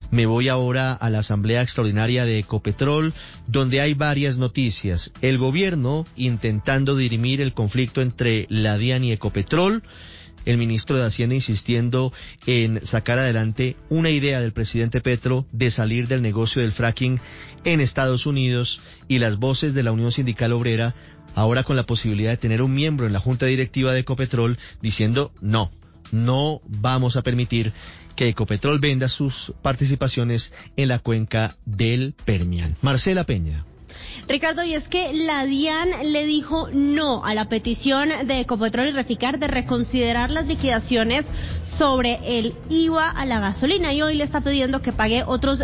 Me voy ahora a la Asamblea Extraordinaria de Ecopetrol, donde hay varias noticias. El gobierno intentando dirimir el conflicto entre la DIAN y Ecopetrol. El ministro de Hacienda insistiendo en sacar adelante una idea del presidente Petro de salir del negocio del fracking en Estados Unidos, y las voces de la Unión Sindical Obrera ahora con la posibilidad de tener un miembro en la junta directiva de Ecopetrol diciendo no vamos a permitir que Ecopetrol venda sus participaciones en la cuenca del Permian. Marcela Peña. Ricardo, y es que la DIAN le dijo no a la petición de Ecopetrol y Reficar de reconsiderar las liquidaciones sobre el IVA a la gasolina, y hoy le está pidiendo que pague otros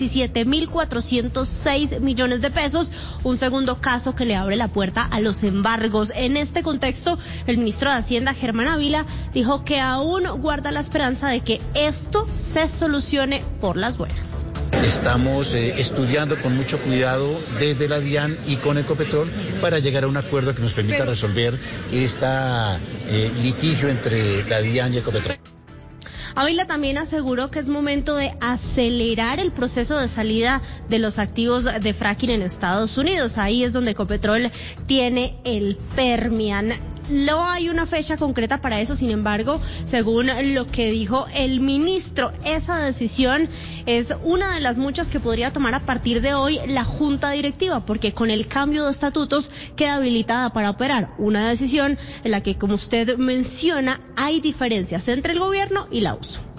17.406 millones de pesos, un segundo caso que le abre la puerta a los embargos. En este contexto, el ministro de Hacienda, Germán Ávila, dijo que aún guarda la esperanza de que esto se solucione por las buenas. Estamos estudiando con mucho cuidado desde la DIAN y con Ecopetrol para llegar a un acuerdo que nos permita resolver este litigio entre la DIAN y Ecopetrol. Ávila también aseguró que es momento de acelerar el proceso de salida de los activos de fracking en Estados Unidos. Ahí es donde Ecopetrol tiene el Permian. No hay una fecha concreta para eso, sin embargo, según lo que dijo el ministro, esa decisión es una de las muchas que podría tomar a partir de hoy la junta directiva, porque con el cambio de estatutos queda habilitada para operar una decisión en la que, como usted menciona, hay diferencias entre el gobierno y la USO.